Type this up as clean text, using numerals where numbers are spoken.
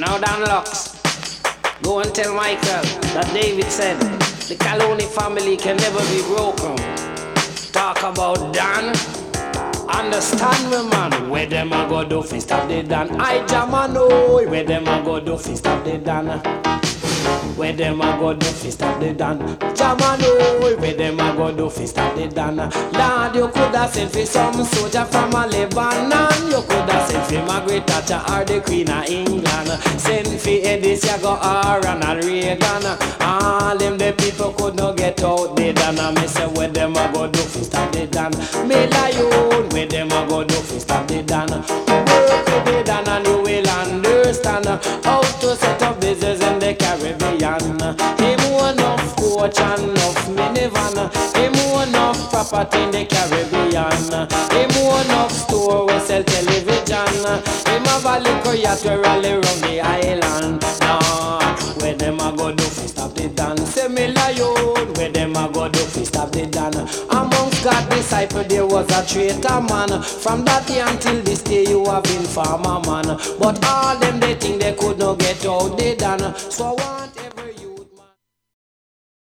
Now Dan Lux, go and tell Michael that David said the Caloney family can never be broken. Talk about Dan. Understand me, man. Where them a go do fi stop the Dan? I jam a know. Where them a go do fi stop the Dan? Where them a go do fi stop the Dan? Jam a know. Where them a go do fi stop the Dan? Lord, you coulda sent fi some soldier from a Lebanon. You coulda sent fi Margaret Thatcher or the Queen of England. Send fi Edis Yago or Ronald Reagan. All them the people could not get out the Dan. Me say where them a go do fi stop the Dan? Me lion. Where them a go do fi stop the Dan? Work with the Dan and you will understand how to set up business in the Caribbean. Him own enough coach and enough minivan. Him own enough property in the Caribbean. Him own enough store where sell television. Him have a little yacht where rally round the island. Nah, where them a go do fi stop the Dan? Say me lion. Where them a go do fi stop the Dan? Amongst God's disciples there was a traitor man. From that day until this day you have been farmer man. But all them they think they could not get out they done. So one